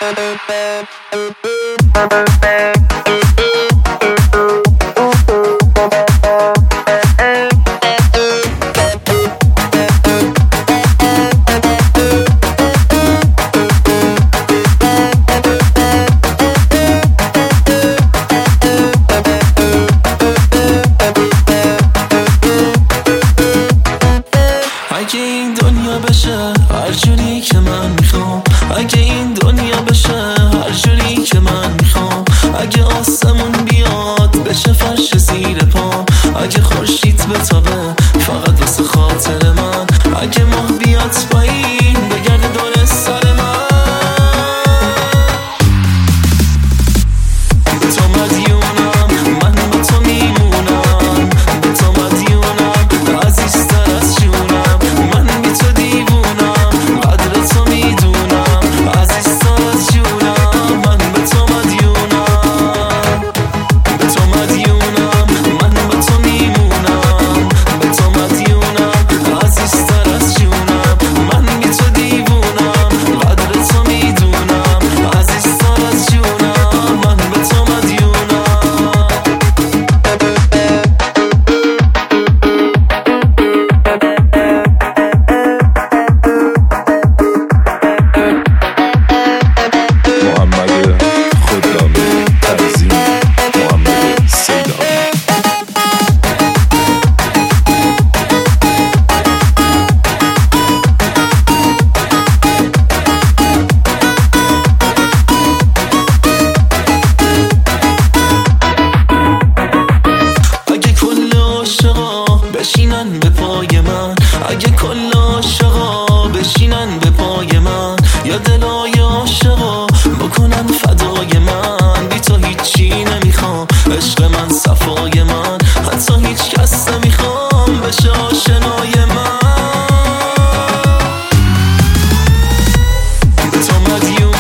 اگه این دنیا بشه هر جوری که من میخوام، اگه این دنیا بشه هر جوری که من میخوام، اگه آسمون بیاد بشه فرش زیر پام، اگه خورشید بتابه فقط واسه خاطر من، اگه ماه بیاد پایین بگرده دور سر من، به تو مدیونم من با تو میمونم، به تو مدیونم عزیزتر از جونم، من بی تو دیوونم قدر تو میدونم، عزیزتر از جونم من به تو مدیونم، به تو مدیونم من با تو میمونم، به تو مدیونم عزیزتر از جونم، من بی تو دیوونم قدر تو میدونم، عزیزتر از جونم من به تو مدیونم. محمد خدامی تنظیم محمد سیدانی. اگه کل عاشقا بشینن به پای من، اگه کل عاشقا بشینن به پای من، یا دلای عاشقا بکنن فدای من، بی تو هیچی نمیخوام عشق من صفای من، حتی هیچ کس نمیخوام بشه آشنای من، به تو مدیونم